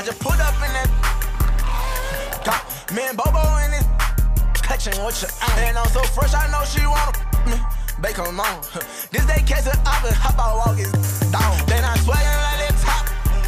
I just pulled up in that. Got me and Bobo in this. Catching what you and I'm so fresh, I know she wanna me. Bake on mom. This day catch it up and hop out walking down. Then I swear like that top.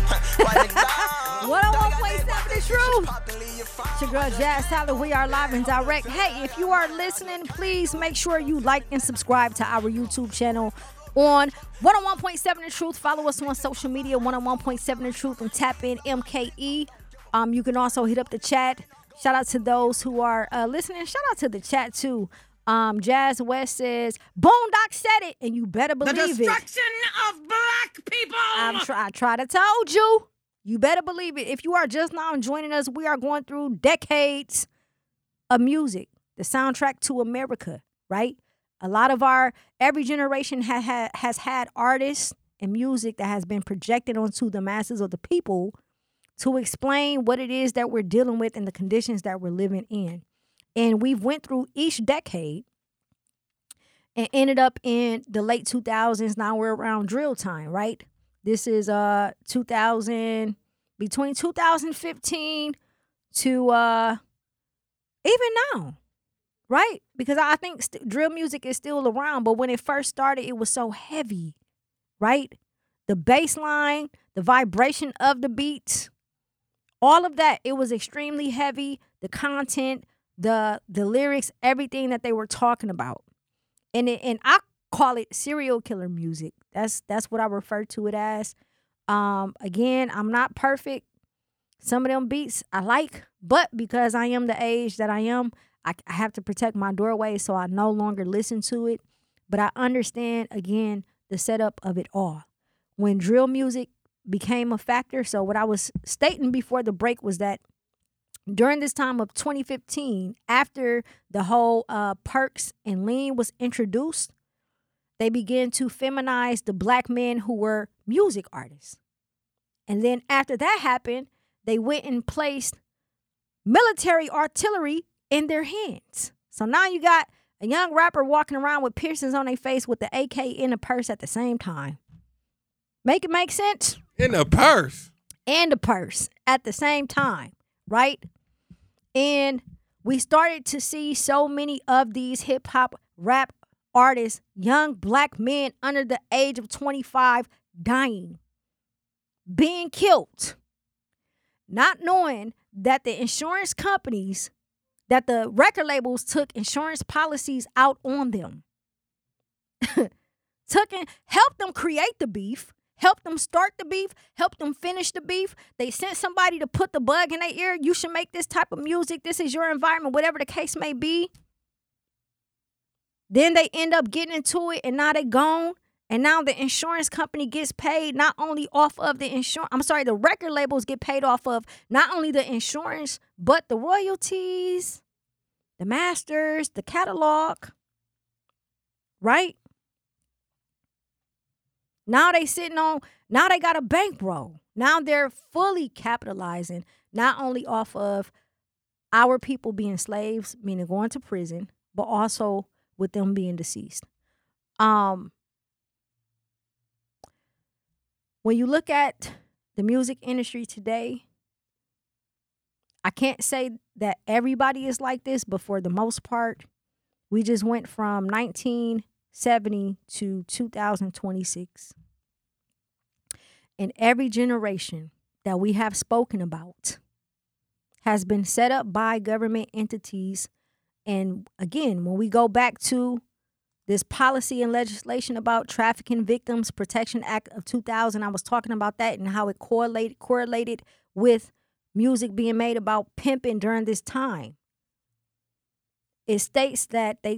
101.7 The Truth. It's your girl Jazz Tyler. We are live and direct. Hey, if you are listening, please make sure you like and subscribe to our YouTube channel on 101.7 The Truth. Follow us on social media, 101.7 The Truth, and tap in MKE. You can also hit up the chat. Shout out to those who are listening. Shout out to the chat too. Jazz West says, Boondock said it, and you better believe it. The destruction of black people. I try to told you. You better believe it. If you are just now joining us, we are going through decades of music, the soundtrack to America, right? A lot of every generation has had artists and music that has been projected onto the masses of the people to explain what it is that we're dealing with and the conditions that we're living in. And we've went through each decade and ended up in the late 2000s. Now we're around drill time, right? This is 2000, between 2015 to even now, right? Because I think drill music is still around, but when it first started, it was so heavy, right? The bass line, the vibration of the beats, all of that, it was extremely heavy. The content, the lyrics, everything that they were talking about. And I call it serial killer music. That's what I refer to it as. Again, I'm not perfect. Some of them beats I like, but because I am the age that I am, I have to protect my doorway, so I no longer listen to it. But I understand, again, the setup of it all. When drill music became a factor, so what I was stating before the break was that during this time of 2015, after the whole perks and lean was introduced, they began to feminize the black men who were music artists. And then after that happened, they went and placed military artillery in their hands. So now you got a young rapper walking around with piercings on their face with the AK in a purse at the same time. Make it make sense? In a purse. And a purse at the same time, right? And we started to see so many of these hip hop rap artists, young black men under the age of 25, dying, being killed, not knowing that the insurance companies, that the record labels took insurance policies out on them, helped them create the beef, help them start the beef, help them finish the beef. They sent somebody to put the bug in their ear. You should make this type of music. This is your environment, whatever the case may be. Then they end up getting into it, and now they gone. And now the insurance company gets paid not only off of the record labels get paid off of not only the insurance, but the royalties, the masters, the catalog, right? Now they got a bankroll. Now they're fully capitalizing not only off of our people being slaves, meaning going to prison, but also with them being deceased. When you look at the music industry today, I can't say that everybody is like this, but for the most part, we just went from 1970 to 2026. And every generation that we have spoken about has been set up by government entities. And again, when we go back to this policy and legislation about Trafficking Victims Protection Act of 2000, I was talking about that and how it correlated with music being made about pimping during this time. It states that they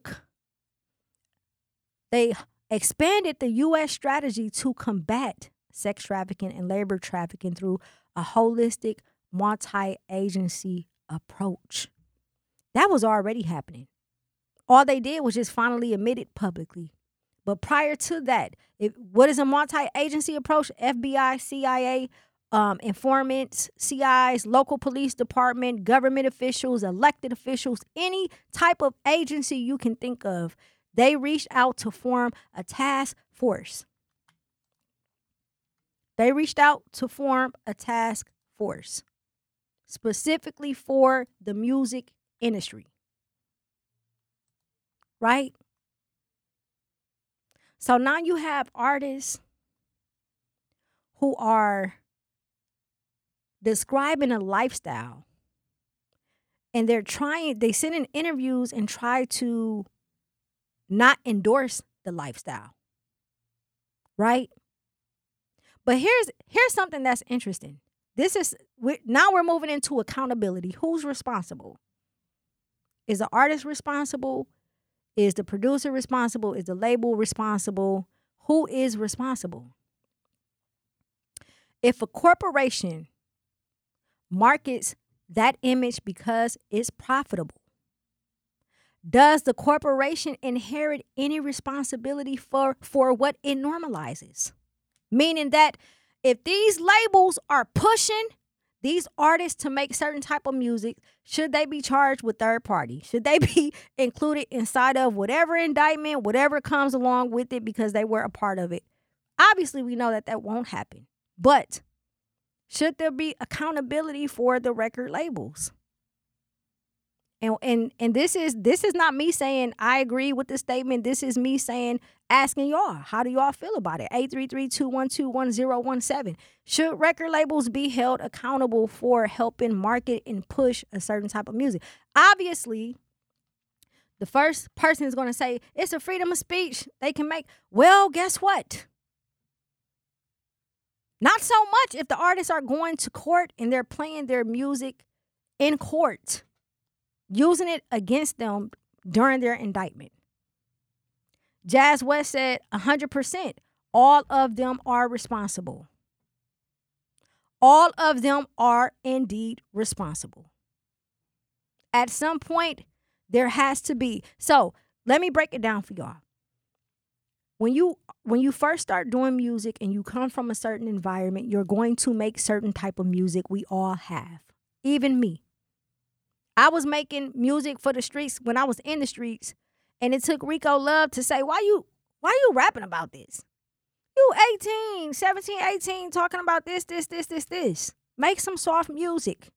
expanded the U.S. strategy to combat sex trafficking and labor trafficking through a holistic multi-agency approach. That was already happening. All they did was just finally admit it publicly. But prior to that, what is a multi-agency approach? FBI, CIA, informants, CIs, local police department, government officials, elected officials, any type of agency you can think of, they reached out to form a task force. force, specifically for the music industry. Right? So now you have artists who are describing a lifestyle, and they sit in interviews and try to not endorse the lifestyle. Right? But here's something that's interesting. Now we're moving into accountability. Who's responsible? Is the artist responsible? Is the producer responsible? Is the label responsible? Who is responsible? If a corporation markets that image because it's profitable, does the corporation inherit any responsibility for what it normalizes? Meaning that if these labels are pushing these artists to make certain type of music, should they be charged with third party? Should they be included inside of whatever indictment, whatever comes along with it because they were a part of it? Obviously, we know that won't happen. But should there be accountability for the record labels? And this is not me saying I agree with the statement. This is me asking y'all, how do y'all feel about it? 833-212-1017. Should record labels be held accountable for helping market and push a certain type of music? Obviously, the first person is going to say it's a freedom of speech. They can make. Well, guess what? Not so much if the artists are going to court and they're playing their music in court, using it against them during their indictment. Jazz West said 100%. All of them are responsible. All of them are indeed responsible. At some point, there has to be. So let me break it down for y'all. When you first start doing music and you come from a certain environment, you're going to make certain type of music. We all have. Even me. I was making music for the streets when I was in the streets, and it took Rico Love to say, why you rapping about this? You 17, 18, talking about this. Make some soft music.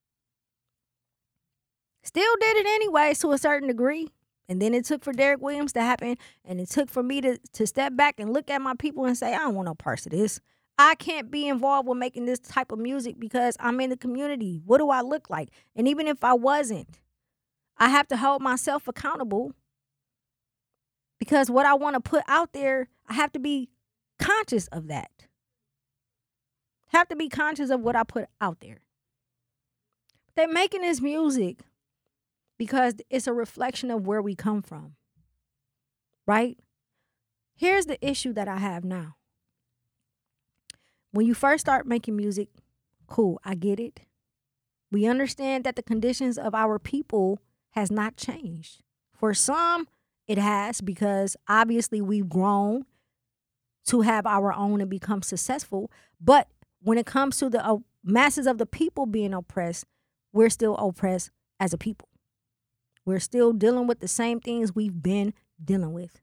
Still did it anyways to a certain degree. And then it took for Derek Williams to happen, and it took for me to step back and look at my people and say, I don't want no parts of this. I can't be involved with making this type of music because I'm in the community. What do I look like? And even if I wasn't, I have to hold myself accountable because what I want to put out there, I have to be conscious of that. Have to be conscious of what I put out there. They're making this music because it's a reflection of where we come from, right? Here's the issue that I have now. When you first start making music, cool, I get it. We understand that the conditions of our people has not changed. For some, it has because obviously we've grown to have our own and become successful. But when it comes to the masses of the people being oppressed, we're still oppressed as a people. We're still dealing with the same things we've been dealing with.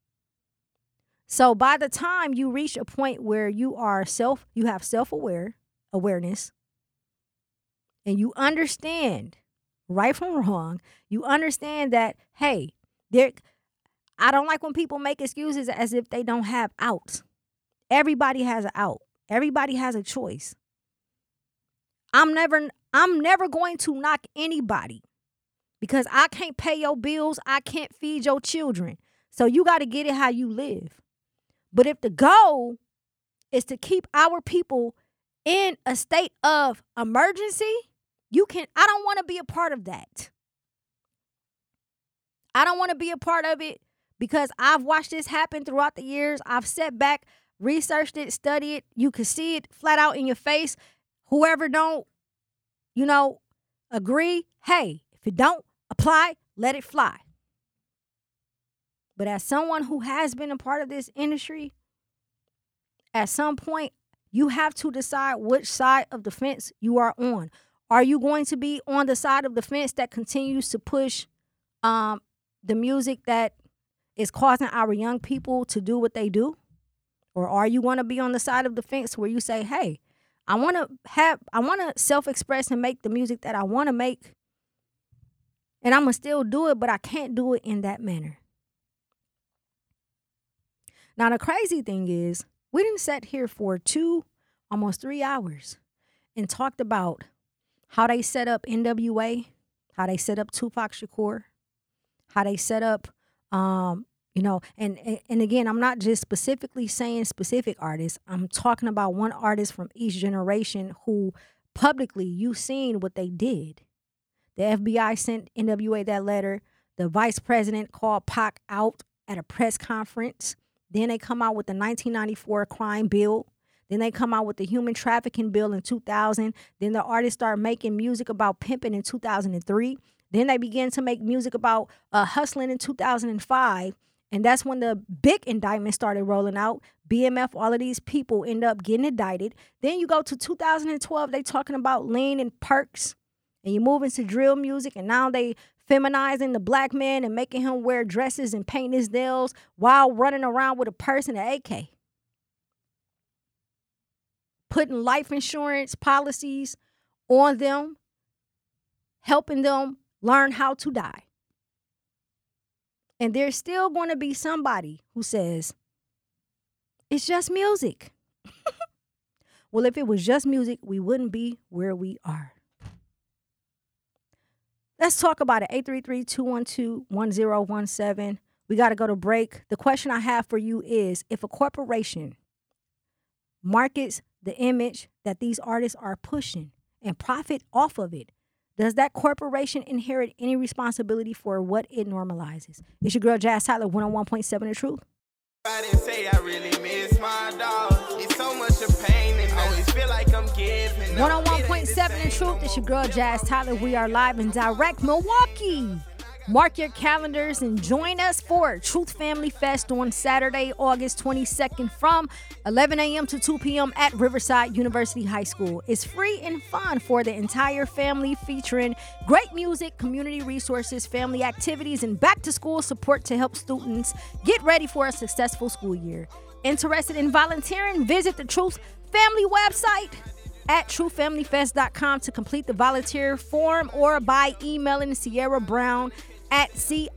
So by the time you reach a point where you have awareness, and you understand right from wrong, you understand that, hey, I don't like when people make excuses as if they don't have outs. Everybody has an out. Everybody has a choice. I'm never going to knock anybody because I can't pay your bills. I can't feed your children. So you got to get it how you live. But if the goal is to keep our people in a state of emergency, I don't want to be a part of that. I don't want to be a part of it because I've watched this happen throughout the years. I've sat back, researched it, studied it. You can see it flat out in your face. Whoever don't, agree, hey, if it don't apply, let it fly. But as someone who has been a part of this industry, at some point, you have to decide which side of the fence you are on. Are you going to be on the side of the fence that continues to push the music that is causing our young people to do what they do? Or are you going to be on the side of the fence where you say, hey, I want to self-express and make the music that I want to make. And I'm going to still do it, but I can't do it in that manner. Now, the crazy thing is, we didn't sit here for almost 3 hours and talked about how they set up NWA, how they set up Tupac Shakur, how they set up, and again, I'm not just specifically saying specific artists. I'm talking about one artist from each generation who publicly, you've seen what they did. The FBI sent NWA that letter. The vice president called Pac out at a press conference. Then they come out with the 1994 crime bill. Then they come out with the human trafficking bill in 2000. Then the artists start making music about pimping in 2003. Then they begin to make music about hustling in 2005. And that's when the big indictment started rolling out. BMF, all of these people end up getting indicted. Then you go to 2012, they talking about lean and perks. And you move into drill music, and now they feminizing the black man and making him wear dresses and paint his nails while running around with a purse and an AK. Putting life insurance policies on them, helping them learn how to die. And there's still going to be somebody who says, it's just music. Well, if it was just music, we wouldn't be where we are. Let's talk about it. 833-212-1017. We got to go to break. The question I have for you is, if a corporation markets the image that these artists are pushing and profit off of it, does that corporation inherit any responsibility for what it normalizes? It's your girl, Jazz Tyler, 101.7 The Truth. I didn't say I really miss my dog. It's so much of pain and always feel like I'm giving. 101.7 The Truth. It's your girl, Jazz Tyler. We are live in direct Milwaukee. Mark your calendars and join us for Truth Family Fest on Saturday, August 22nd from 11 a.m. to 2 p.m. at Riverside University High School. It's free and fun for the entire family, featuring great music, community resources, family activities, and back-to-school support to help students get ready for a successful school year. Interested in volunteering? Visit the Truth Family website at truthfamilyfest.com to complete the volunteer form, or by emailing Sierra Brown at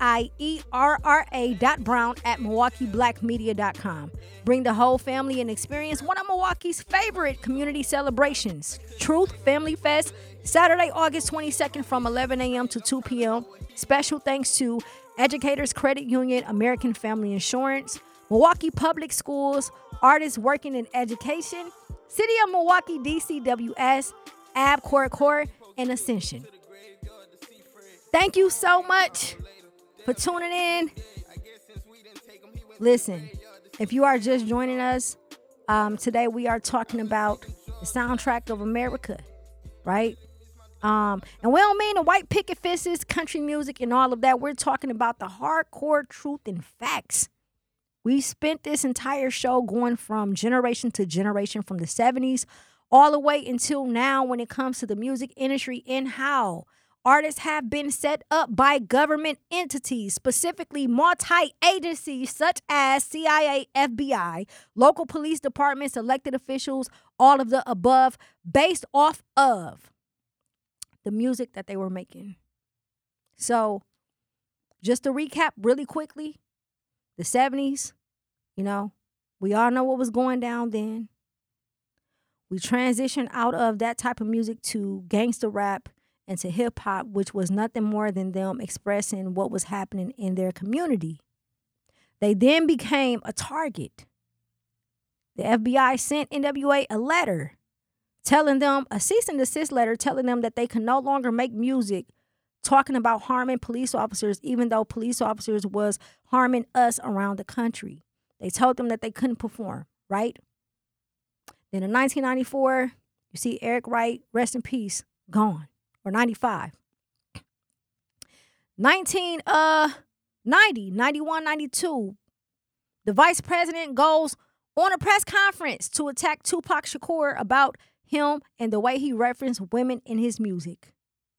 CIERRA.brown@MilwaukeeBlackMedia.com. Bring the whole family and experience one of Milwaukee's favorite community celebrations. Truth Family Fest, Saturday, August 22nd from 11 a.m. to 2 p.m. Special thanks to Educators Credit Union, American Family Insurance, Milwaukee Public Schools, Artists Working in Education, City of Milwaukee, DCWS, AbCorp, and Ascension. Thank you so much for tuning in. Listen, if you are just joining us, today we are talking about the soundtrack of America, right? And we don't mean the white picket fences, country music, and all of that. We're talking about the hardcore truth and facts. We spent this entire show going from generation to generation, from the 70s all the way until now, when it comes to the music industry and how artists have been set up by government entities, specifically multi-agencies such as CIA, FBI, local police departments, elected officials, all of the above, based off of the music that they were making. So just to recap really quickly, the 70s, we all know what was going down then. We transitioned out of that type of music to gangster rap and to hip hop, which was nothing more than them expressing what was happening in their community. They then became a target. The FBI sent NWA a letter telling them, a cease and desist letter telling them that they can no longer make music talking about harming police officers, even though police officers was harming us around the country. They told them that they couldn't perform, right? Then in 1994, you see Eric Wright, rest in peace, gone. Or 95. 1990, 91, 92, the vice president goes on a press conference to attack Tupac Shakur about him and the way he referenced women in his music.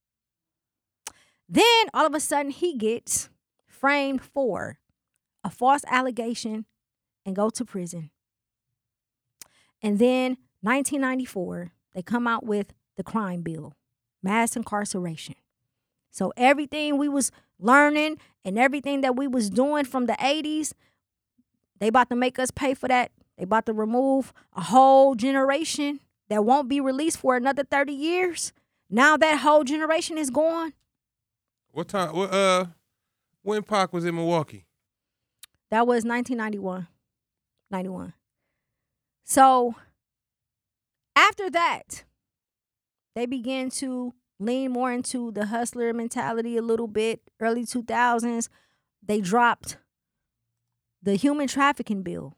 Then all of a sudden he gets framed for a false allegation and go to prison. And then 1994, they come out with the crime bill, mass incarceration. So everything we was learning and everything that we was doing from the 80s, they about to make us pay for that. They about to remove a whole generation that won't be released for another 30 years. Now that whole generation is gone. What time? When Pac was in Milwaukee? That was 1991. 91. So after that, they began to lean more into the hustler mentality a little bit. Early 2000s, they dropped the human trafficking bill.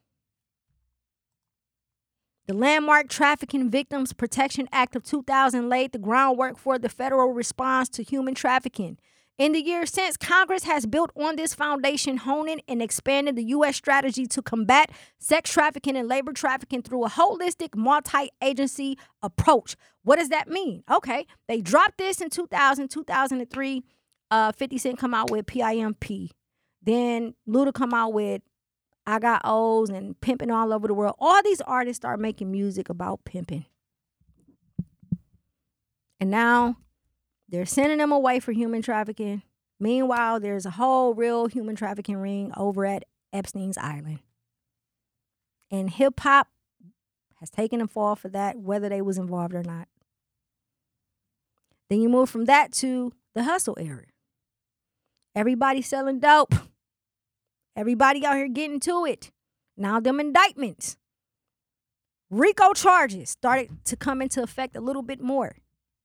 The landmark Trafficking Victims Protection Act of 2000 laid the groundwork for the federal response to human trafficking. In the years since, Congress has built on this foundation, honing and expanding the U.S. strategy to combat sex trafficking and labor trafficking through a holistic, multi-agency approach. What does that mean? Okay, they dropped this in 2000, 2003. 50 Cent come out with PIMP. Then Luda come out with I Got O's and Pimping All Over the World. All these artists start making music about pimping. And now they're sending them away for human trafficking. Meanwhile, there's a whole real human trafficking ring over at Epstein's Island. And hip hop has taken a fall for that, whether they was involved or not. Then you move from that to the hustle era. Everybody selling dope. Everybody out here getting to it. Now them indictments. RICO charges started to come into effect a little bit more.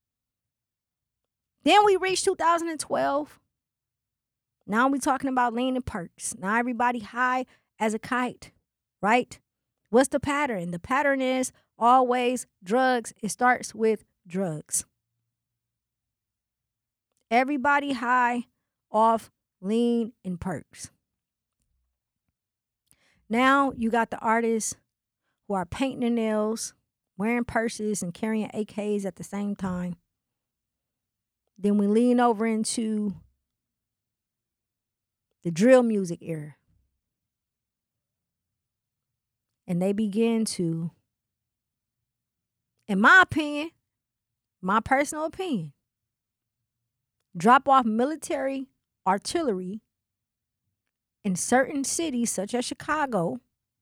Then we reached 2012. Now we talking about lean and perks. Now everybody high as a kite, right? What's the pattern? The pattern is always drugs. It starts with drugs. Everybody high off lean and perks. Now you got the artists who are painting their nails, wearing purses, and carrying AKs at the same time. Then we lean over into the drill music era. And they begin to, in my opinion, my personal opinion, drop off military artillery in certain cities such as Chicago,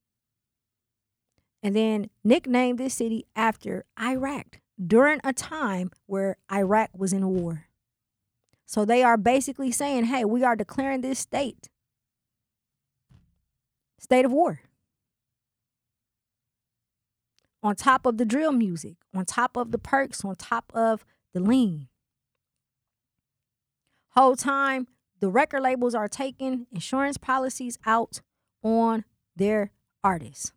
and then nickname this city after Iraq during a time where Iraq was in war. So they are basically saying, hey, we are declaring this state of war. On top of the drill music, on top of the perks, on top of the lean. Whole time, the record labels are taking insurance policies out on their artists.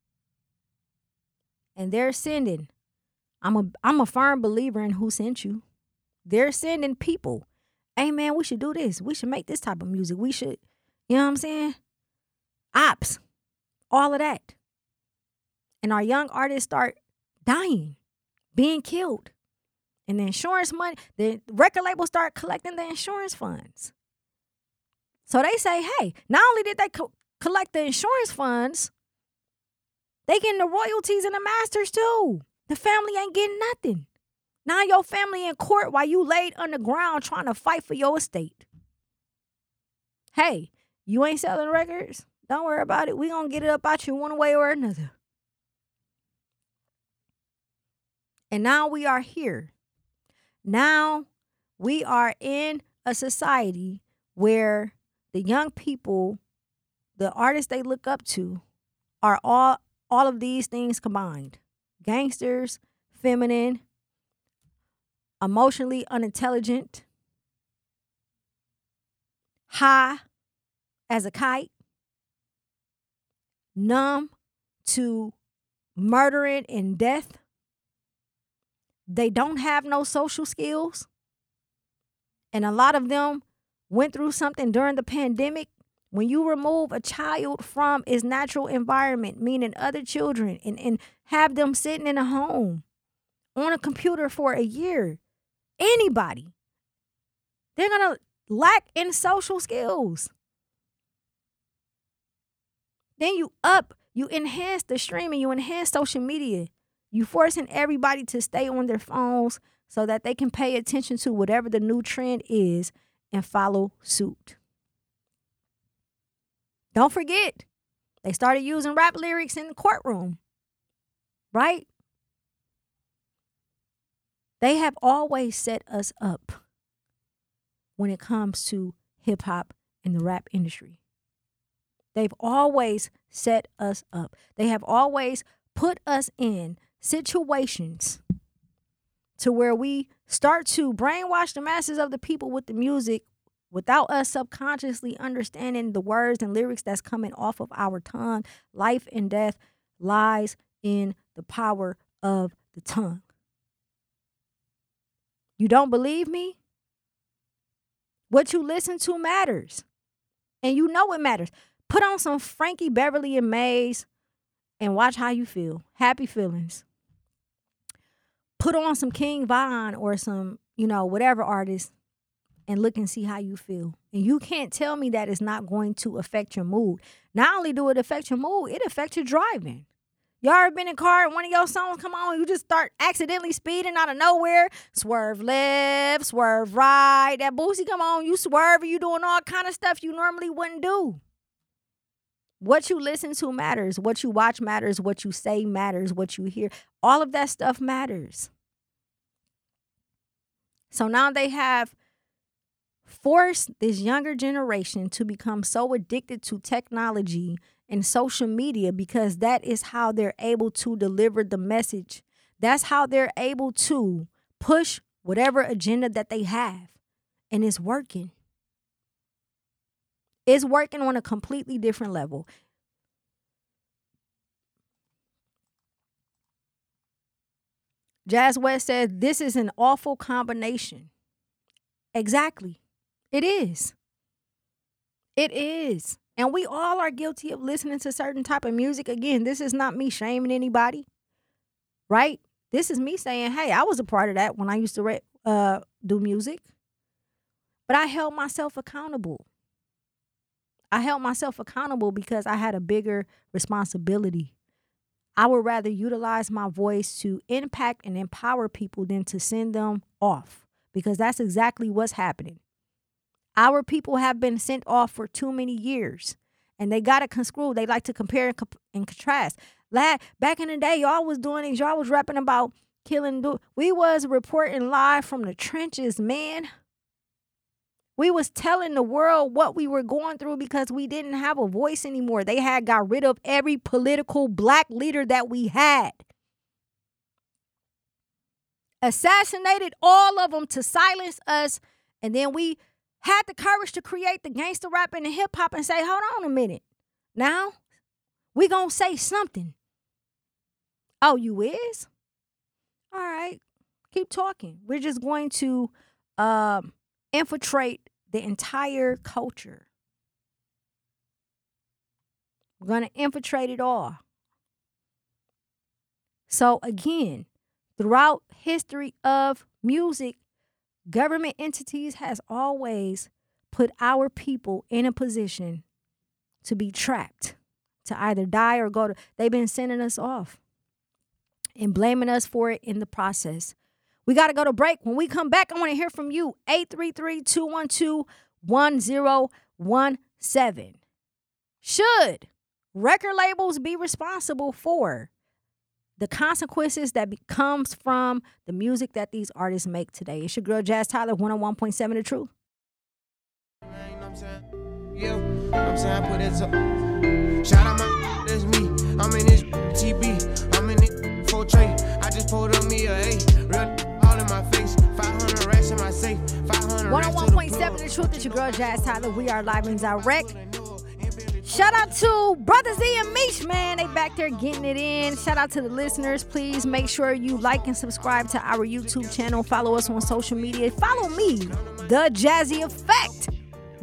And they're sending, I'm a firm believer in who sent you. They're sending people, hey man, we should do this. We should make this type of music. We should, you know what I'm saying? Ops, all of that. And our young artists start dying, being killed. And the insurance money, the record labels start collecting the insurance funds. So they say, hey, not only did they collect the insurance funds, they getting the royalties and the masters too. The family ain't getting nothing. Now your family in court while you laid underground trying to fight for your estate. Hey, you ain't selling records? Don't worry about it. We gonna get it up out you one way or another. And now we are here. Now we are in a society where the young people, the artists they look up to, are all of these things combined. Gangsters, feminine, emotionally unintelligent, high as a kite, numb to murdering and death. They don't have no social skills. And a lot of them went through something during the pandemic. When you remove a child from its natural environment, meaning other children, and have them sitting in a home on a computer for a year, anybody, they're going to lack in social skills. Then you enhance the streaming, you enhance social media. You forcing everybody to stay on their phones so that they can pay attention to whatever the new trend is and follow suit. Don't forget, they started using rap lyrics in the courtroom, right? They have always set us up when it comes to hip hop and the rap industry. They've always set us up. They have always put us in situations to where we start to brainwash the masses of the people with the music without us subconsciously understanding the words and lyrics that's coming off of our tongue. Life and death lies in the power of the tongue. You don't believe me? What you listen to matters. And you know it matters. Put on some Frankie Beverly and Maze and watch how you feel. Happy feelings. Put on some King Von or some, whatever artist and look and see how you feel. And you can't tell me that it's not going to affect your mood. Not only do it affect your mood, it affects your driving. Y'all ever been in a car and one of your songs come on, you just start accidentally speeding out of nowhere, swerve left, swerve right, that Boosie come on, you swerve, you doing all kind of stuff you normally wouldn't do. What you listen to matters. What you watch matters. What you say matters. What you hear. All of that stuff matters. So now they have forced this younger generation to become so addicted to technology and social media because that is how they're able to deliver the message. That's how they're able to push whatever agenda that they have. And it's working. It's working on a completely different level. Jazz West said, this is an awful combination. Exactly. It is. It is. And we all are guilty of listening to certain type of music. Again, this is not me shaming anybody, right? This is me saying, hey, I was a part of that when I used to do music. But I held myself accountable. I held myself accountable because I had a bigger responsibility. I would rather utilize my voice to impact and empower people than to send them off, because that's exactly what's happening. Our people have been sent off for too many years, and they got it conscrewed. They like to compare and contrast. Back in the day, y'all was doing things. Y'all was rapping about killing. We was reporting live from the trenches, man. We was telling the world what we were going through because we didn't have a voice anymore. They had got rid of every political black leader that we had. Assassinated all of them to silence us. And then we had the courage to create the gangster rap and the hip hop and say, hold on a minute. Now, we gonna say something. Oh, you is? All right. Keep talking. We're just going to infiltrate the entire culture. We're going to infiltrate it all. So again, throughout history of music, government entities has always put our people in a position to be trapped, to either die or go to. They've been sending us off and blaming us for it in the process. We got to go to break. When we come back, I want to hear from you. 833-212-1017. Should record labels be responsible for the consequences that comes from the music that these artists make today? It's your girl, Jazz Tyler, 101.7 The Truth. Yeah, I'm saying I put it up. Shout out my, that's me. I'm in this TB. I'm in this 4 tray. I just pulled up me a A. Real all in my face. 500 racks in my safe. 500 101.7 The Truth. It's your girl, Jazz Tyler. We are live and direct. Shout out to Brother Z and Mish, man. They back there getting it in. Shout out to the listeners. Please make sure you like and subscribe to our YouTube channel. Follow us on social media. Follow me, The Jazzy Effect.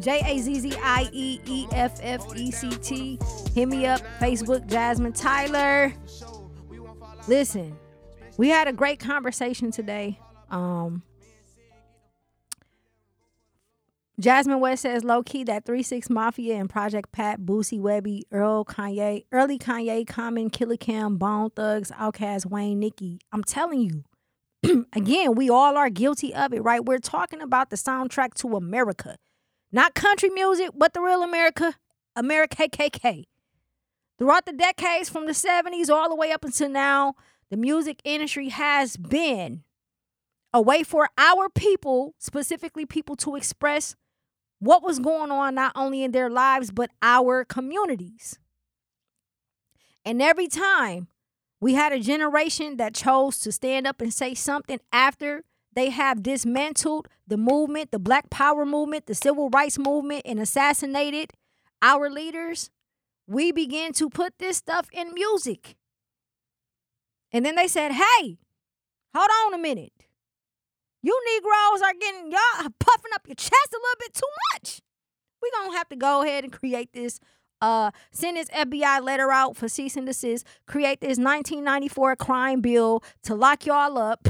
JAZZIEEFFECT. Hit me up, Facebook, Jasmine Tyler. Listen, we had a great conversation today. Jasmine West says, low key, that 3-6 Mafia and Project Pat, Boosie, Webby, early Kanye, Common, Killer Cam, Bone Thugs, Outkast, Wayne, Nicki. I'm telling you, again, we all are guilty of it, right? We're talking about the soundtrack to America. Not country music, but the real America, KKK. Throughout the decades from the 70s all the way up until now, the music industry has been a way for our people, specifically people, to express what was going on not only in their lives, but our communities. And every time we had a generation that chose to stand up and say something after they have dismantled the movement, the Black Power movement, the Civil Rights movement, and assassinated our leaders, we began to put this stuff in music. And then they said, hey, hold on a minute. You Negroes are getting, y'all puffing up your chest a little bit too much. We're going to have to go ahead and create this, send this FBI letter out for cease and desist, create this 1994 crime bill to lock y'all up.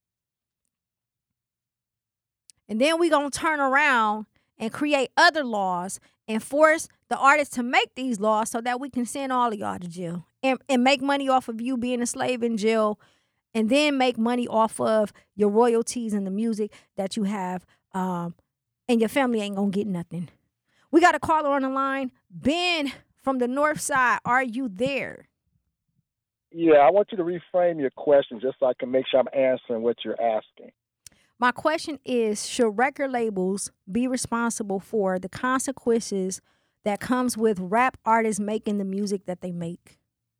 And then we're going to turn around and create other laws and force the artists to make these laws so that we can send all of y'all to jail and make money off of you being a slave in jail, and then make money off of your royalties and the music that you have, and your family ain't gonna get nothing. We got a caller on the line. Ben from the North Side, are you there? Yeah, I want you to reframe your question just so I can make sure I'm answering what you're asking. My question is, should record labels be responsible for the consequences that comes with rap artists making the music that they make?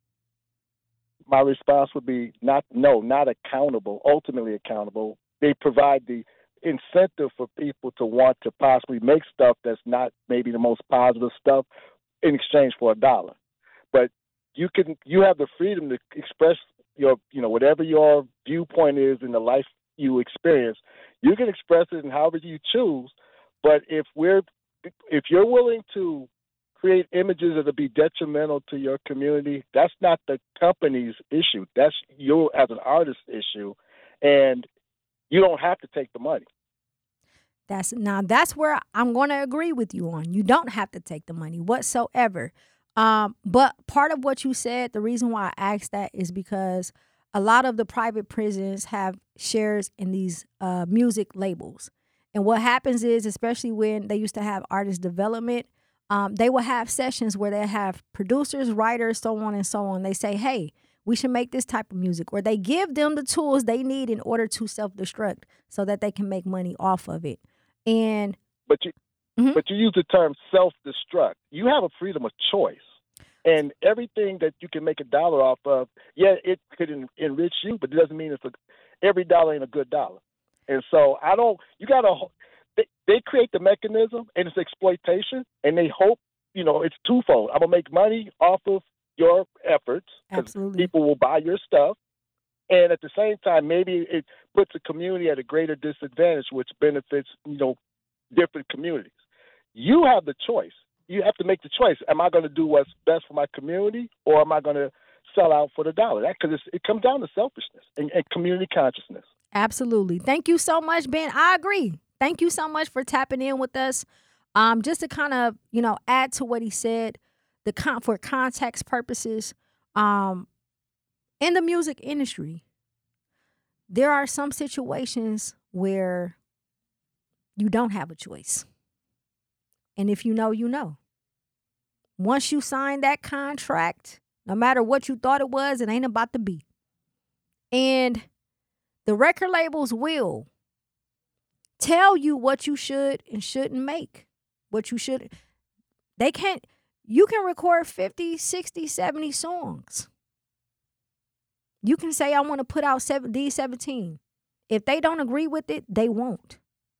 My response would be not accountable, ultimately accountable. They provide the incentive for people to want to possibly make stuff that's not maybe the most positive stuff in exchange for $1. But you have the freedom to express your, whatever your viewpoint is in the life you experience. You can express it in however you choose. But if you're willing to create images that'll be detrimental to your community, that's not the company's issue. That's you as an artist issue, and you don't have to take the money. That's where I'm going to agree with you on. You don't have to take the money whatsoever. But part of what you said, the reason why I asked that is because a lot of the private prisons have shares in these music labels. And what happens is, especially when they used to have artist development, they will have sessions where they have producers, writers, so on and so on. They say, hey, we should make this type of music. Or they give them the tools they need in order to self-destruct so that they can make money off of it. But you use the term self-destruct. You have a freedom of choice. And everything that you can make $1 off of, yeah, it could enrich you, but it doesn't mean every dollar ain't a good dollar. And so they create the mechanism, and it's exploitation, and they hope, it's twofold. I'm going to make money off of your efforts because people will buy your stuff. And at the same time, maybe it puts a community at a greater disadvantage, which benefits, different communities. You have the choice. You have to make the choice. Am I going to do what's best for my community, or am I going to sell out for the $1? Because it comes down to selfishness and community consciousness. Absolutely. Thank you so much, Ben. I agree. Thank you so much for tapping in with us. Just to kind of, add to what he said, for context purposes, in the music industry, there are some situations where you don't have a choice. And if you know, you know. Once you sign that contract, no matter what you thought it was, it ain't about to be. And the record labels will tell you what you should and shouldn't make. What you should. You can record 50, 60, 70 songs. You can say, I want to put out D17. If they don't agree with it, they won't.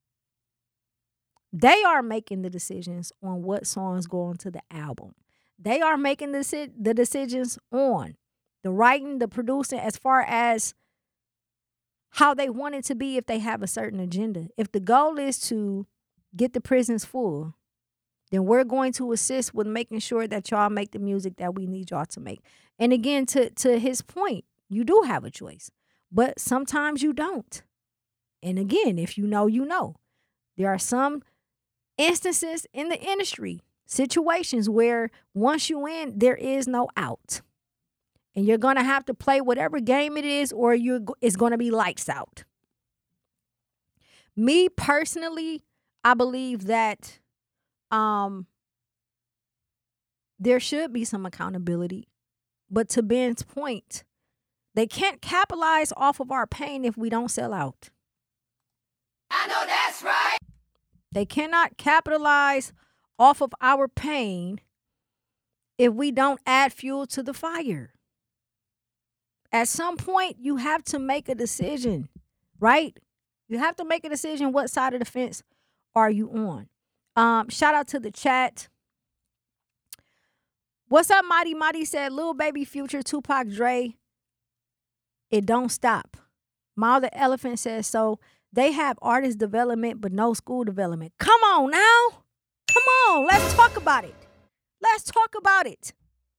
They are making the decisions on what songs go onto the album. They are making the decisions on the writing, the producing, as far as how they want it to be if they have a certain agenda. If the goal is to get the prisons full, then we're going to assist with making sure that y'all make the music that we need y'all to make. And again, to his point, you do have a choice, but sometimes you don't. And again, if you know, you know. There are some instances in the industry, situations where once you in, there is no out. And you're going to have to play whatever game it is, or it's going to be lights out. Me personally, I believe that there should be some accountability. But to Ben's point, they can't capitalize off of our pain if we don't sell out. I know that's right. They cannot capitalize off of our pain if we don't add fuel to the fire. At some point, you have to make a decision, right? You have to make a decision. What side of the fence are you on? Shout out to the chat. What's up, Mighty? Mighty said, Lil Baby, Future, Tupac, Dre, it don't stop. Miles the Elephant says, so they have artist development but no school development. Come on now. Come on. Let's talk about it. Let's talk about it.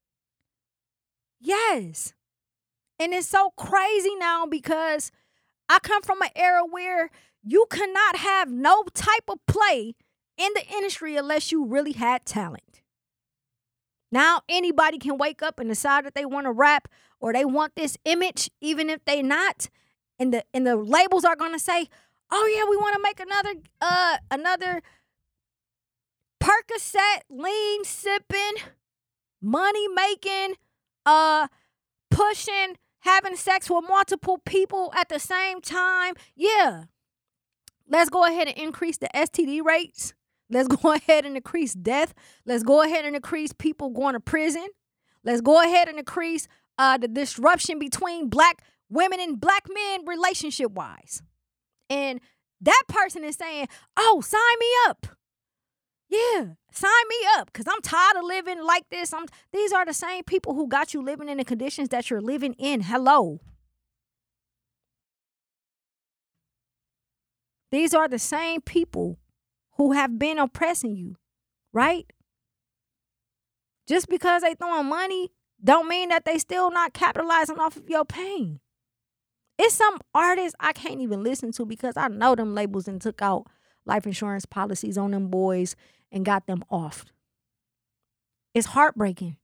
Yes. And it's so crazy now because I come from an era where you cannot have no type of play in the industry unless you really had talent. Now anybody can wake up and decide that they want to rap or they want this image, even if they not. And the labels are gonna say, "Oh yeah, we want to make another Percocet, lean sipping, money making, pushing, having sex with multiple people at the same time." Yeah. Let's go ahead and increase the STD rates. Let's go ahead and increase death. Let's go ahead and increase people going to prison. Let's go ahead and increase the disruption between black women and black men relationship-wise. And that person is saying, oh, sign me up. Yeah, sign me up because I'm tired of living like this. These are the same people who got you living in the conditions that you're living in. Hello. These are the same people who have been oppressing you, right? Just because they throwing money don't mean that they still not capitalizing off of your pain. It's some artists I can't even listen to because I know them labels and took out life insurance policies on them boys and got them off. It's heartbreaking.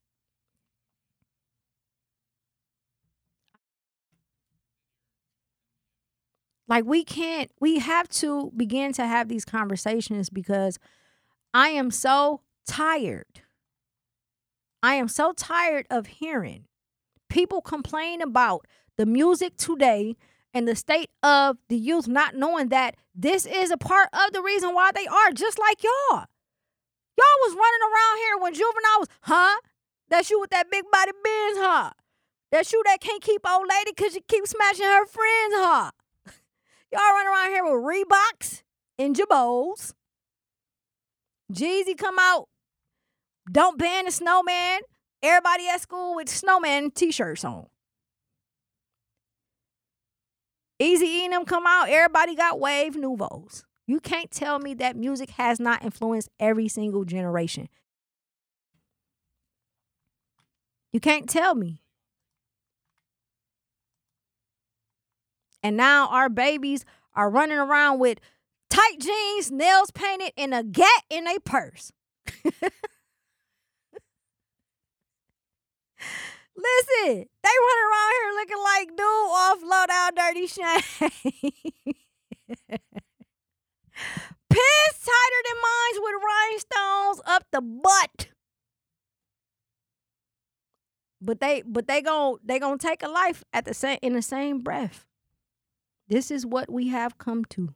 Like we have to begin to have these conversations because I am so tired. I am so tired of hearing people complain about the music today and the state of the youth not knowing that this is a part of the reason why they are just like y'all. Y'all was running around here when Juvenile was, huh? That's you with that big body Benz, huh? That's you that can't keep old lady because you keep smashing her friends, huh? Y'all running around here with Reeboks and Jabos. Jeezy come out. Don't ban the snowman. Everybody at school with snowman t-shirts on. Easy E them come out. Everybody got Wave Nouveaus. You can't tell me that music has not influenced every single generation. You can't tell me. And now our babies are running around with tight jeans, nails painted, and a gat in their purse. Listen, they running around here looking like dude off Low Down Dirty Shame. Pants tighter than mine with rhinestones up the butt. But they gonna take a life in the same breath. This is what we have come to.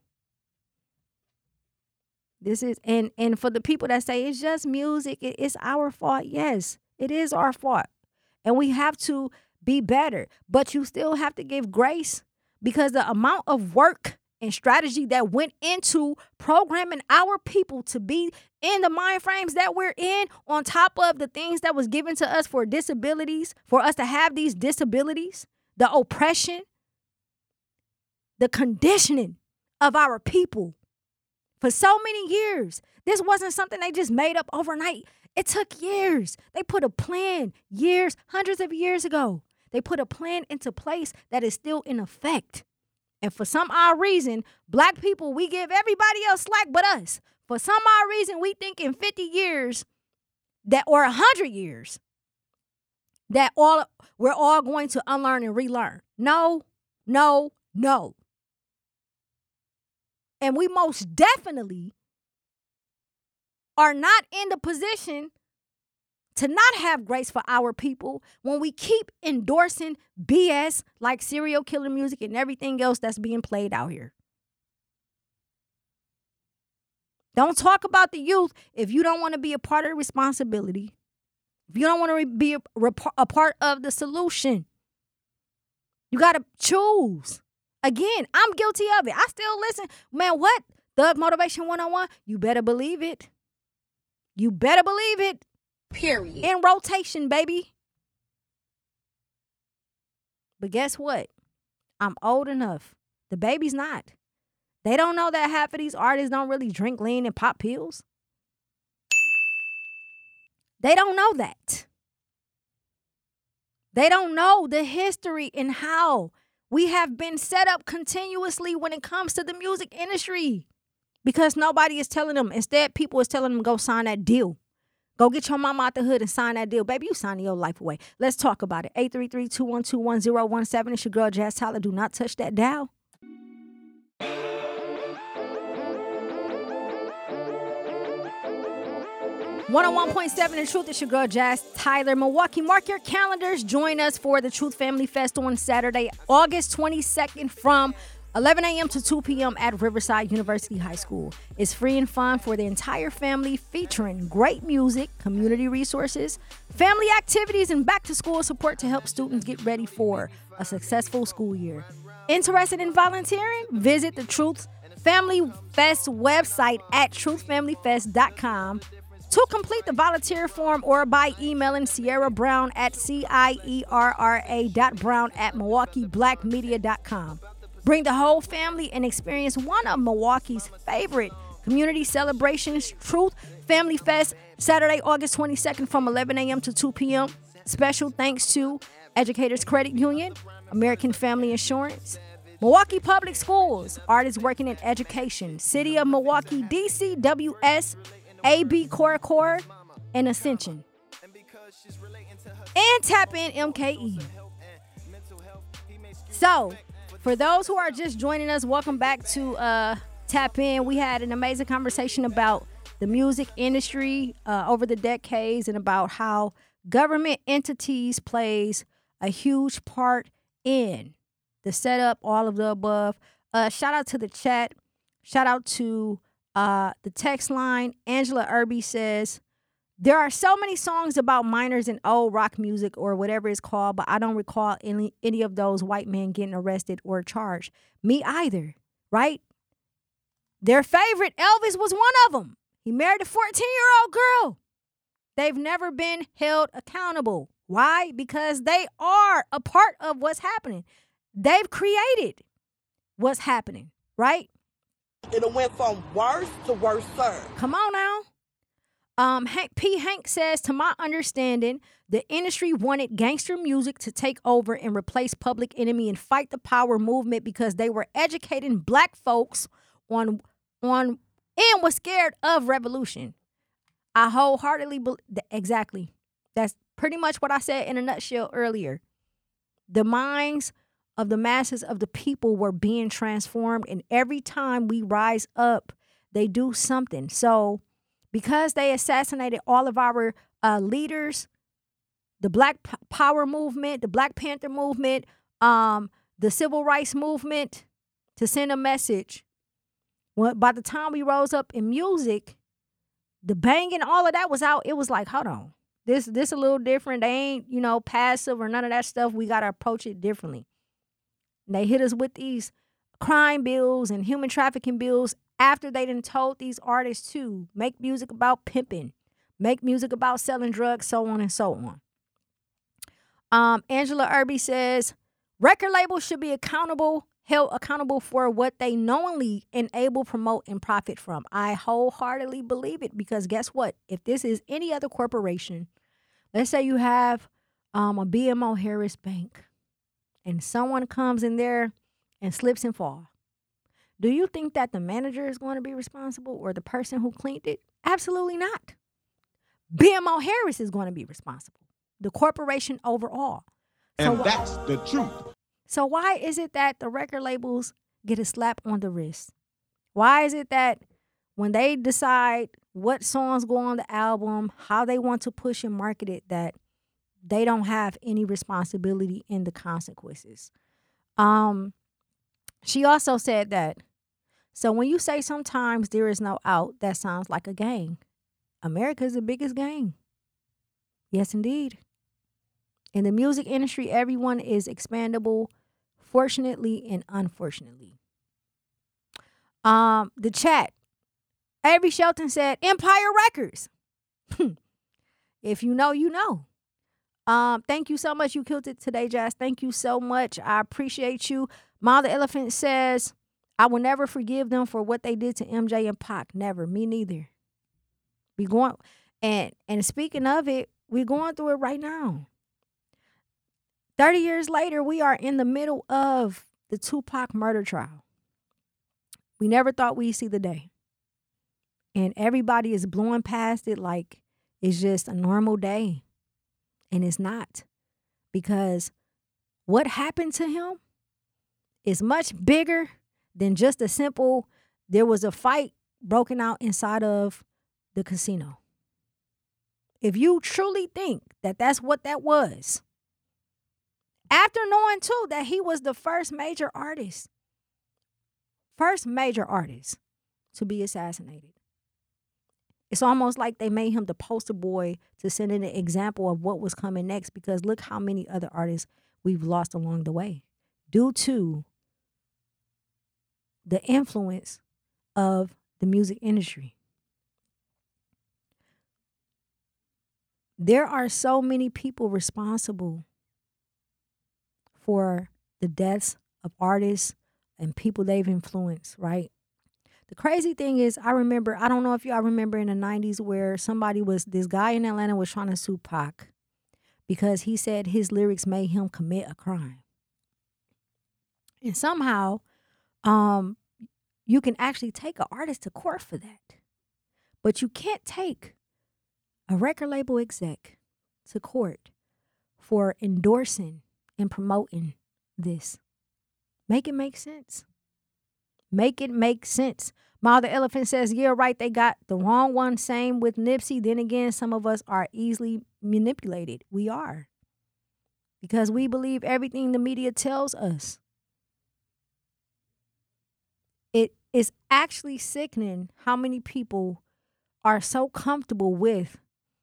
This is and for the people that say it's just music, it's our fault. Yes, it is our fault. And we have to be better. But you still have to give grace because the amount of work and strategy that went into programming our people to be in the mind frames that we're in, on top of the things that was given to us for disabilities, for us to have these disabilities, the oppression, the conditioning of our people for so many years. This wasn't something they just made up overnight. It took years. They put a plan years, hundreds of years ago. They put a plan into place that is still in effect. And for some odd reason, black people, we give everybody else slack but us For some odd reason, we think in 50 years that, or 100 years, that we're all going to unlearn and relearn. No, no, no. And we most definitely are not in the position to not have grace for our people when we keep endorsing BS like serial killer music and everything else that's being played out here. Don't talk about the youth if you don't want to be a part of the responsibility. If you don't want to be a part of the solution. You got to choose. Again, I'm guilty of it. I still listen. Man, what? Thug Motivation 101? You better believe it. You better believe it. Period. In rotation, baby. But guess what? I'm old enough. The baby's not. They don't know that half of these artists don't really drink lean and pop pills. They don't know that. They don't know the history and how we have been set up continuously when it comes to the music industry. Because nobody is telling them. Instead, people is telling them, go sign that deal. Go get your mama out the hood and sign that deal. Baby, you signing your life away. Let's talk about it. 833-212-1017. It's your girl, Jazz Tyler. Do not touch that dial. One on 1.7 The Truth. It's your girl, Jazz Tyler. Milwaukee, mark your calendars. Join us for the Truth Family Fest on Saturday, August 22nd from 11 a.m. to 2 p.m. at Riverside University High School. It's free and fun for the entire family, featuring great music, community resources, family activities, and back-to-school support to help students get ready for a successful school year. Interested in volunteering? Visit the Truth Family Fest website at truthfamilyfest.com to complete the volunteer form or by emailing Sierra Brown at CIERRA.brown@MilwaukeeBlackMedia.com. Bring the whole family and experience one of Milwaukee's favorite community celebrations, Truth Family Fest, Saturday, August 22nd from 11 a.m. to 2 p.m. Special thanks to Educators Credit Union, American Family Insurance, Milwaukee Public Schools, Artists Working in Education, City of Milwaukee, DCWS, AB Core, and Ascension. And Tap In MKE. So, for those who are just joining us, welcome back to Tap In. We had an amazing conversation about the music industry over the decades and about how government entities plays a huge part in the setup, all of the above. Shout out to the chat. Shout out to the text line. Angela Irby says, there are so many songs about minors in old rock music or whatever it's called, but I don't recall any of those white men getting arrested or charged. Me either, right? Their favorite, Elvis, was one of them. He married a 14-year-old girl. They've never been held accountable. Why? Because they are a part of what's happening. They've created what's happening, right? It went from worse to worse, sir. Come on now. Hank says, to my understanding, the industry wanted gangster music to take over and replace Public Enemy and Fight the Power movement because they were educating black folks on and was scared of revolution. I wholeheartedly believe exactly. That's pretty much what I said in a nutshell earlier. The minds of the masses of the people were being transformed, and every time we rise up, they do something. So because they assassinated all of our leaders, the Black Power movement, the Black Panther movement, the Civil Rights movement, to send a message. Well, by the time we rose up in music, the banging, all of that was out. It was like, hold on, this a little different. They ain't, passive or none of that stuff. We got to approach it differently. And they hit us with these crime bills and human trafficking bills after they done told these artists to make music about pimping, make music about selling drugs, so on and so on. Angela Irby says, record labels should be held accountable for what they knowingly enable, promote, and profit from. I wholeheartedly believe it, because guess what? If this is any other corporation, let's say you have a BMO Harris Bank, and someone comes in there and slips and falls. Do you think that the manager is going to be responsible or the person who cleaned it? Absolutely not. BMO Harris is going to be responsible. The corporation overall. And that's the truth. So why is it that the record labels get a slap on the wrist? Why is it that when they decide what songs go on the album, how they want to push and market it, that they don't have any responsibility in the consequences? She also said that, so when you say sometimes there is no out, that sounds like a gang. America is the biggest gang. Yes, indeed. In the music industry, everyone is expandable, fortunately and unfortunately. The chat. Avery Shelton said, Empire Records. If you know, you know. Thank you so much. You killed it today, Jazz. Thank you so much. I appreciate you. Ma the Elephant says, I will never forgive them for what they did to MJ and Pac. Never. Me neither. We going, and speaking of it, we're going through it right now. 30 years later, we are in the middle of the Tupac murder trial. We never thought we'd see the day. And everybody is blowing past it like it's just a normal day. And it's not. Because what happened to him is much bigger than just a simple, there was a fight broken out inside of the casino. If you truly think that that's what that was, after knowing too that he was the first major artist to be assassinated, it's almost like they made him the poster boy to send in an example of what was coming next, because look how many other artists we've lost along the way due to the influence of the music industry. There are so many people responsible for the deaths of artists and people they've influenced, right? The crazy thing is, I don't know if y'all remember in the 90s where this guy in Atlanta was trying to sue Pac because he said his lyrics made him commit a crime. And somehow, you can actually take an artist to court for that. But you can't take a record label exec to court for endorsing and promoting this. Make it make sense. Make it make sense. Ma the Elephant says, yeah, right, they got the wrong one. Same with Nipsey. Then again, some of us are easily manipulated. We are. Because we believe everything the media tells us. It is actually sickening how many people are so comfortable with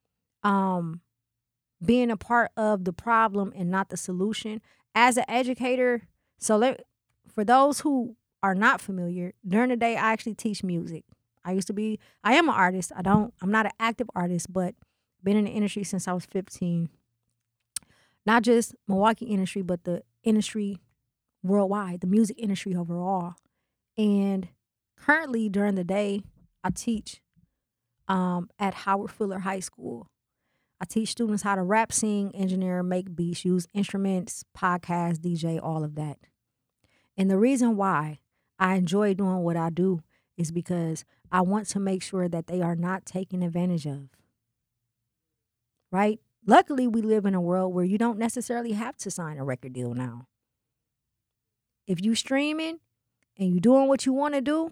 being a part of the problem and not the solution. As an educator, for those who are not familiar, during the day I actually teach music. I am an artist. I'm not an active artist, but been in the industry since I was 15. Not just Milwaukee industry, but the industry worldwide, the music industry overall. And currently during the day, I teach at Howard Fuller High School. I teach students how to rap, sing, engineer, make beats, use instruments, podcast, DJ, all of that. And the reason why I enjoy doing what I do is because I want to make sure that they are not taken advantage of. Right? Luckily, we live in a world where you don't necessarily have to sign a record deal now. If you streaming and you doing what you want to do,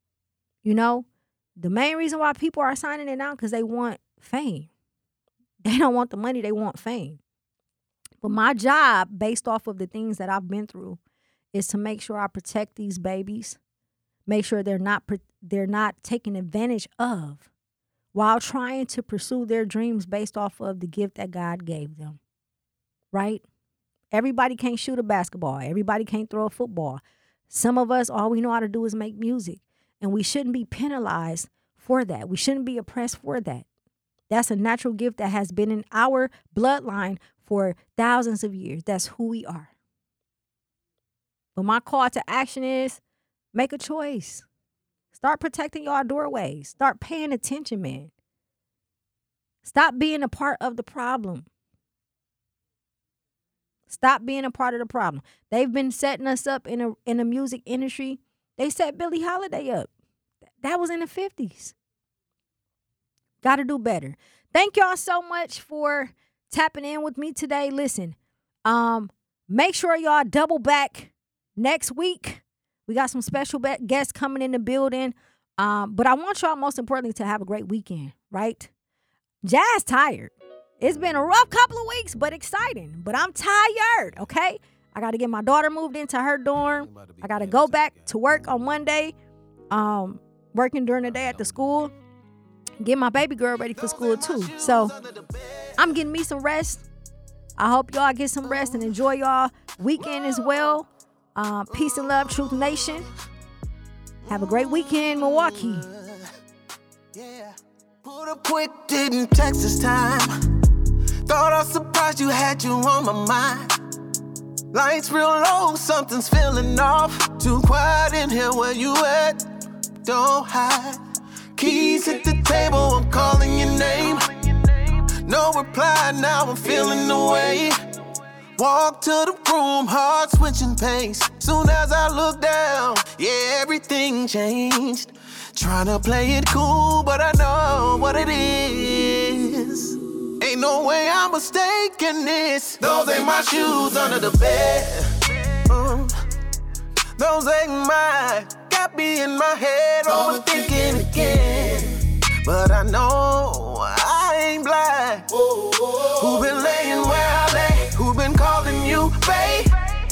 the main reason why people are signing it now because they want fame. They don't want the money, they want fame. But my job, based off of the things that I've been through, is to make sure I protect these babies, make sure they're not taken advantage of while trying to pursue their dreams based off of the gift that God gave them, right? Everybody can't shoot a basketball. Everybody can't throw a football. Some of us, all we know how to do is make music, and we shouldn't be penalized for that. We shouldn't be oppressed for that. That's a natural gift that has been in our bloodline for thousands of years. That's who we are. But my call to action is make a choice. Start protecting your doorways. Start paying attention, man. Stop being a part of the problem. Stop being a part of the problem. They've been setting us up in the music industry. They set Billie Holiday up. That was in the 50s. Got to do better. Thank y'all so much for tapping in with me today. Listen, make sure y'all double back next week. We got some special guests coming in the building. But I want y'all, most importantly, to have a great weekend, right? Jazz tired. It's been a rough couple of weeks, but exciting. But I'm tired, okay? I got to get my daughter moved into her dorm. I got to go back to work on Monday, working during the day at the school. Get my baby girl ready for school, too. So I'm getting me some rest. I hope y'all get some rest and enjoy y'all weekend as well. Peace and love, Truth Nation. Have a great weekend, Milwaukee. Yeah. Put up quick, didn't text this time. Thought I was surprised you had you on my mind. Lights real low, something's feeling off. Too quiet in here, where you at? Don't hide. Keys at the table, I'm calling your name. No reply, now I'm feeling the way. Walk to the room, heart switching pace. Soon as I look down, yeah, everything changed. Tryna play it cool, but I know what it is. Ain't no way I'm mistaken this. Those ain't my shoes under the bed. Those ain't mine. Got me in my head, overthinking again. But I know I ain't blind. Who been laying where I lay? Who been calling you, babe?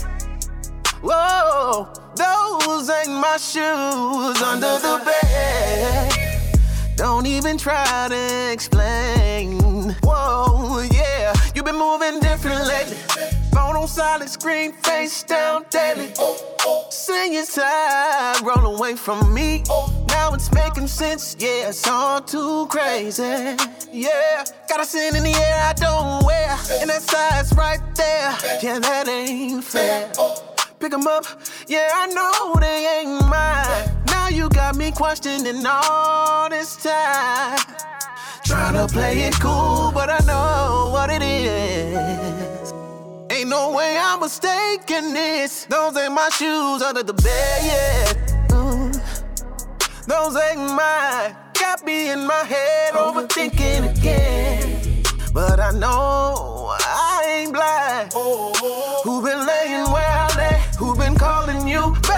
Whoa, those ain't my shoes under the bed. Don't even try to explain. Whoa, yeah, you been moving different lately. Phone on silent, screen face down daily. Sing your side, roll away from me. Now it's making sense, yeah, it's all too crazy. Yeah, got a sin in the air I don't wear. And that side's right there, yeah, that ain't fair. Pick 'em up, yeah, I know they ain't mine. Now you got me questioning all this time. Tryna play it cool, but I know what it is. Ain't no way I'm mistaken this. Those ain't my shoes under the bed, yeah. Those ain't mine. Got me in my head, overthinking again. But I know I ain't blind. Who been laying where I lay? Who been calling you back?